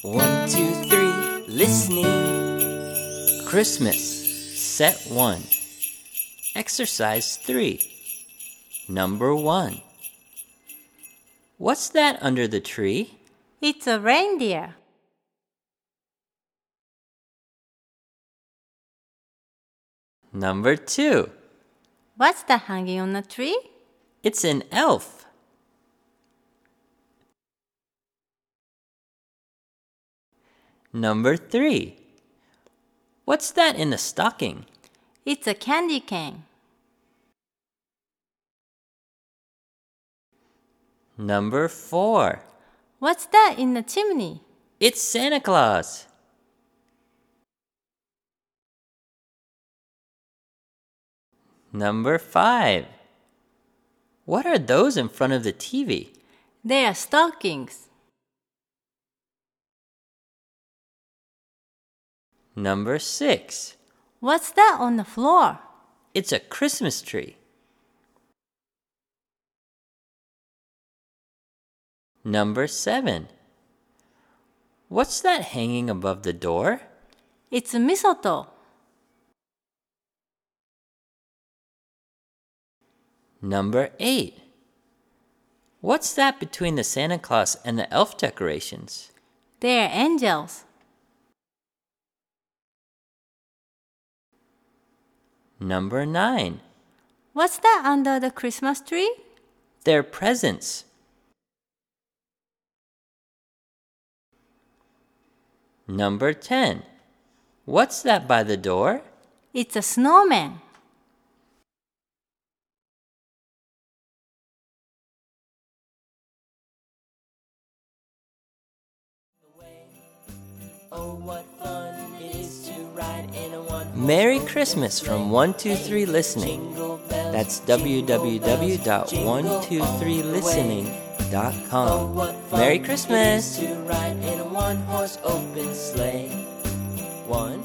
1, 2, 3, listening. Christmas, Set 1. Exercise 3. Number 1. What's that under the tree? It's a reindeer. Number 2. What's that hanging on the tree? It's an elf. Number 3. What's that in the stocking? It's a candy cane. Number 4. What's that in the chimney? It's Santa Claus. Number 5. What are those in front of the TV? They are stockings. Number 6. What's that on the floor? It's a Christmas tree. Number 7. What's that hanging above the door? It's a mistletoe. Number 8. What's that between the Santa Claus and the elf decorations? They are angels. Number 9. What's that under the Christmas tree? They're presents. Number 10. What's that by the door? It's a snowman. Oh, what fun it is to ride in a one. Merry Christmas from 123 Listening. That's www.123listening.com. Merry Christmas. To ride in a one-horse open sleigh. 1